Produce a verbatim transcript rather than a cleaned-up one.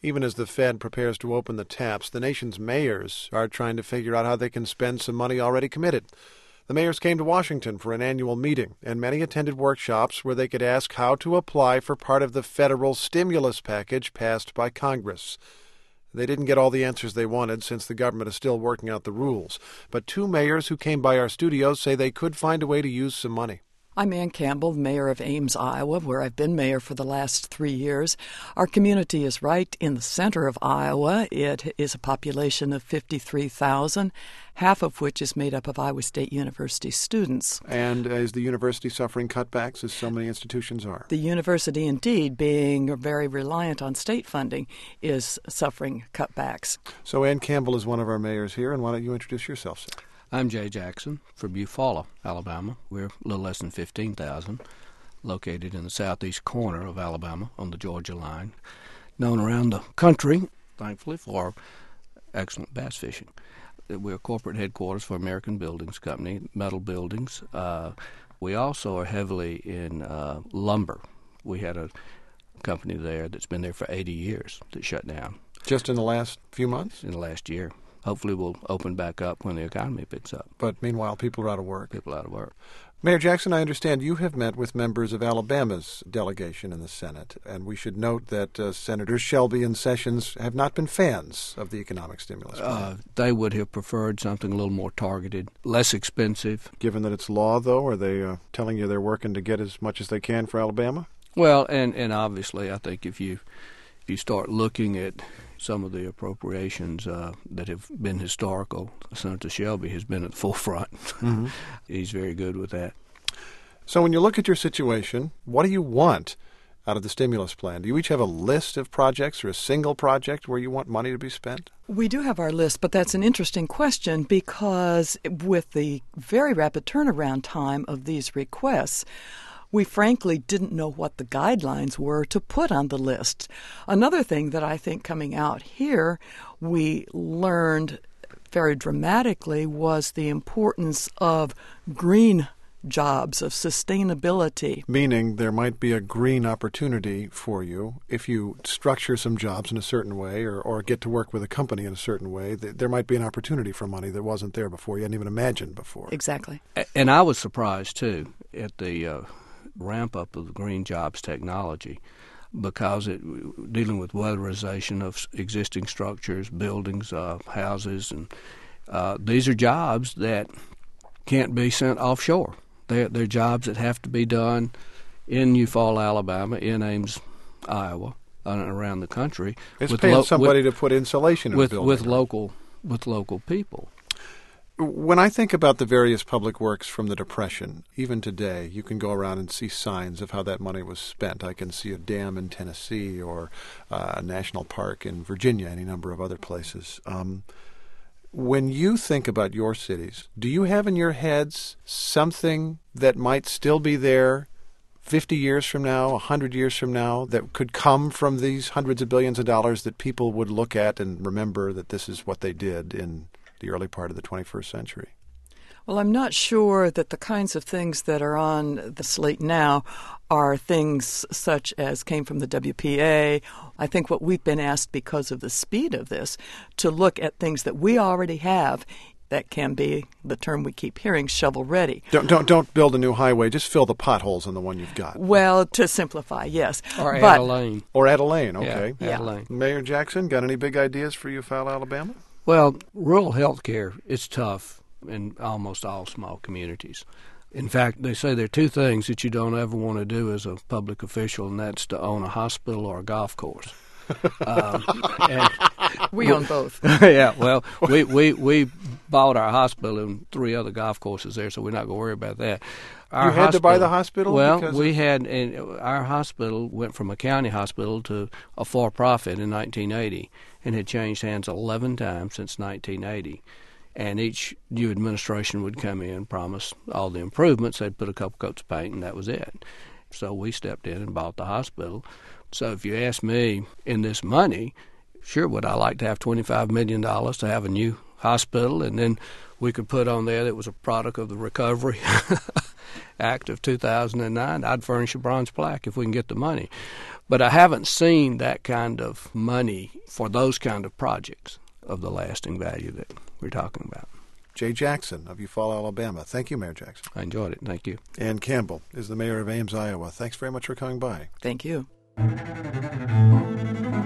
Even as the Fed prepares to open the taps, the nation's mayors are trying to figure out how they can spend some money already committed. The mayors came to Washington for an annual meeting, and many attended workshops where they could ask how to apply for part of the federal stimulus package passed by Congress. They didn't get all the answers they wanted since the government is still working out the rules. But two mayors who came by our studios say they could find a way to use some money. I'm Ann Campbell, mayor of Ames, Iowa, where I've been mayor for the last three years. Our community is right in the center of Iowa. It is a population of fifty-three thousand, half of which is made up of Iowa State University students. And is the university suffering cutbacks, as so many institutions are? The university, indeed, being very reliant on state funding, is suffering cutbacks. So Ann Campbell is one of our mayors here, and why don't you introduce yourself, sir? I'm Jay Jackson from Eufaula, Alabama. We're a little less than fifteen thousand, located in the southeast corner of Alabama on the Georgia line, known around the country, thankfully, for excellent bass fishing. We're corporate headquarters for American Buildings Company, metal buildings. Uh, we also are heavily in uh, lumber. We had a company there that's been there for eighty years that shut down. Just in the last few months? In the last year. Hopefully we'll open back up when the economy picks up. But meanwhile, people are out of work. People are out of work. Mayor Jackson, I understand you have met with members of Alabama's delegation in the Senate, and we should note that uh, Senators Shelby and Sessions have not been fans of the economic stimulus plan. Uh, they would have preferred something a little more targeted, less expensive. Given that it's law, though, are they uh, telling you they're working to get as much as they can for Alabama? Well, and, and obviously I think if you if you start looking at some of the appropriations uh, that have been historical, Senator Shelby has been at the forefront. Mm-hmm. He's very good with that. So when you look at your situation, what do you want out of the stimulus plan? Do you each have a list of projects or a single project where you want money to be spent? We do have our list, but that's an interesting question because with the very rapid turnaround time of these requests, we frankly didn't know what the guidelines were to put on the list. Another thing that I think coming out here we learned very dramatically was the importance of green jobs, of sustainability. Meaning there might be a green opportunity for you if you structure some jobs in a certain way or, or get to work with a company in a certain way. There might be an opportunity for money that wasn't there before, you hadn't even imagined before. Exactly. And I was surprised, too, at the uh, ramp-up of the green jobs technology because it dealing with weatherization of existing structures, buildings, uh, houses, and uh, these are jobs that can't be sent offshore. They're, they're jobs that have to be done in Eufaula, Alabama, in Ames, Iowa, and around the country. It's paying lo- somebody with, to put insulation in with, a building. With local, with local people. When I think about the various public works from the Depression, even today, you can go around and see signs of how that money was spent. I can see a dam in Tennessee or uh, a national park in Virginia, any number of other places. Um, when you think about your cities, do you have in your heads something that might still be there fifty years from now, one hundred years from now, that could come from these hundreds of billions of dollars that people would look at and remember that this is what they did in the early part of the twenty-first century? Well, I'm not sure that the kinds of things that are on the slate now are things such as came from the W P A. I think what we've been asked because of the speed of this to look at things that we already have that can be, the term we keep hearing, shovel-ready. Don't, don't, don't build a new highway. Just fill the potholes in the one you've got. Well, to simplify, yes. Or but, add a lane. Or add a lane, okay. Yeah, add yeah. a lane. Mayor Jackson, got any big ideas for Eufaula, Alabama? Well, rural health care is tough in almost all small communities. In fact, they say there are two things that you don't ever want to do as a public official, and that's to own a hospital or a golf course. um, and we own both. Yeah, well, we, we, we bought our hospital and three other golf courses there, so we're not going to worry about that. Our you had hospital, to buy the hospital? Well, because we of... had, and our hospital went from a county hospital to a for-profit in nineteen eighty and had changed hands eleven times since nineteen eighty. And each new administration would come in, promise all the improvements. They'd put a couple coats of paint, and that was it. So we stepped in and bought the hospital. So if you ask me, in this money, sure would I like to have twenty-five million dollars to have a new hospital, and then we could put on there that it was a product of the Recovery Act of two thousand nine. I'd furnish a bronze plaque if we can get the money. But I haven't seen that kind of money for those kind of projects of the lasting value that we're talking about. Jay Jackson of Eufaula, Alabama. Thank you, Mayor Jackson. I enjoyed it. Thank you. Ann Campbell is the mayor of Ames, Iowa. Thanks very much for coming by. Thank you.